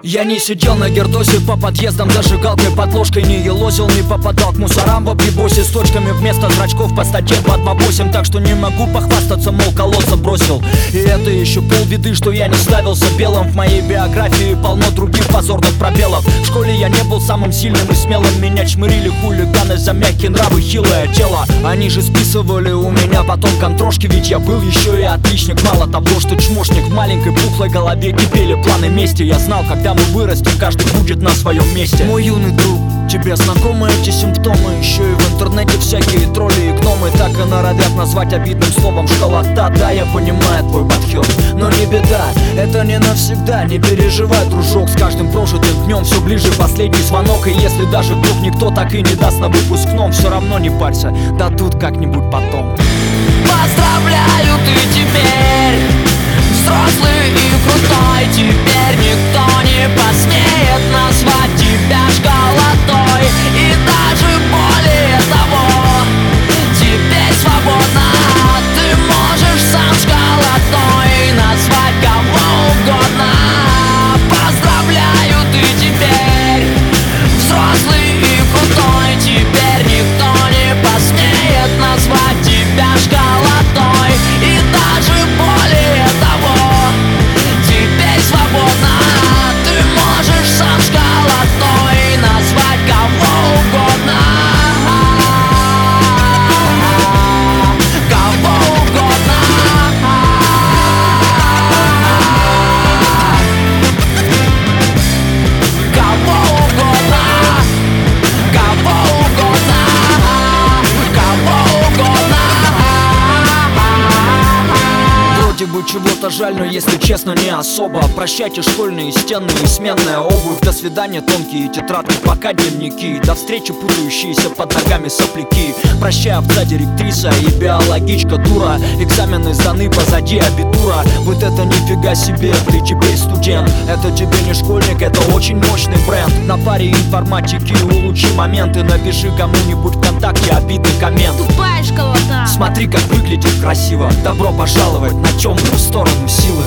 Я не сидел на гердосе по подъездам, зажигалкой под ложкой не елозил, не попадал к мусорам в объебосе с точками вместо зрачков по статье 228. Так что не могу похвастаться, мол, колодца бросил. И это еще полбеды, что я не ставился белым. В моей биографии полно других позорных пробелов. В школе я не был самым сильным и смелым. Меня чмырили хулиганы за мягкие нравы, хилое тело. Они же списывали у меня потом контрошки, ведь я был еще и отличник. Мало того, что чмошник, в маленькой пухлой голове кипели планы мести. Я знал, когда мы вырастем, каждый будет на своем месте. Мой юный друг, тебе знакомы эти симптомы? Еще и в интернете всякие тролли и гномы так и норовят назвать обидным словом школота. Да, я понимаю твой подхёт, но не беда, это не навсегда. Не переживай, дружок, с каждым прожитым днем все ближе последний звонок. И если даже вдруг никто так и не даст на выпускном, все равно не парься, дадут как-нибудь потом. Поздравляю, ты теперь взрослый и крутой. Теперь никто не посмеет назвать тебя школотой. И даже более того, теперь свободно ты можешь сам школотой назвать кого угодно. Поздравляю, ты теперь взрослый и крутой. Теперь никто не посмеет назвать тебя школотой. И даже более того, теперь свободно ты можешь сам школотой назвать кого угодно. Кого угодно. Кого угодно. Кого угодно. Кого угодно. Вроде бы чего-то жаль, но если честно, не особо. Прощайте школьные стены и сменная обувь. До свидания тонкие тетрадки, пока дневники. До встречи путающиеся под ногами сопляки. Прощай, овца директриса и биологичка дура. Экзамены сданы, позади абитура. Вот это нифига себе, ты теперь студент. Это тебе не школьник, это очень мощный бренд. На паре информатики улучши моменты. Напиши кому-нибудь ВКонтакте обидный коммент. Тупая школота. Смотри, как выглядит красиво. Добро пожаловать на темную сторону силы.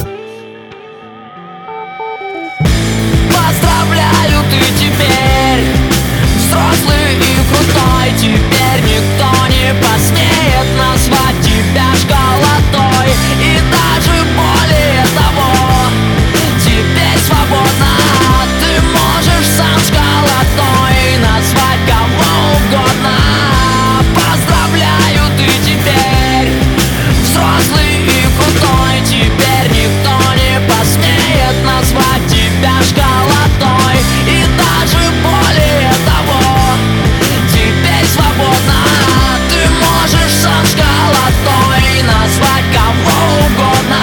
Поздравляю, ты теперь взрослый и крутой. Теперь никто не посмеет назвать тебя школотой. И даже более того, теперь свободно ты можешь сам школотой назвать кого угодно. Поздравляю, ты теперь взрослый и крутой. Теперь никто не посмеет назвать тебя школотой. И даже более того, теперь свободно ты можешь сам школотой назвать кого угодно.